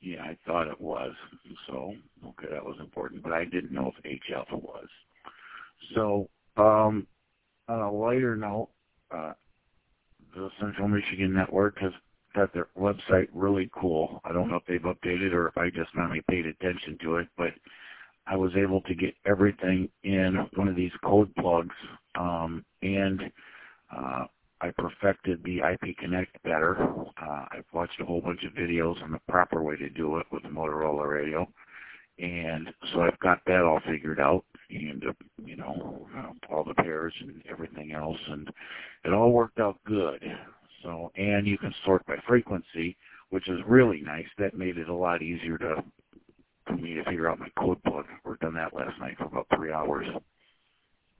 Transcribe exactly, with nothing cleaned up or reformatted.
Yeah, I thought it was. So, okay, that was important, but I didn't know if H alpha was. So, um, on a lighter note, uh, the Central Michigan Network has got their website really cool. I don't know if they've updated or if I just finally paid attention to it, but I was able to get everything in one of these code plugs, um, and uh, I perfected the I P Connect better. Uh, I've watched a whole bunch of videos on the proper way to do it with the Motorola radio, and so I've got that all figured out, and uh, you know, uh, all the pairs and everything else, and it all worked out good. So, and you can sort by frequency, which is really nice. That made it a lot easier to for me to figure out my code plug. Worked on that last night for about three hours.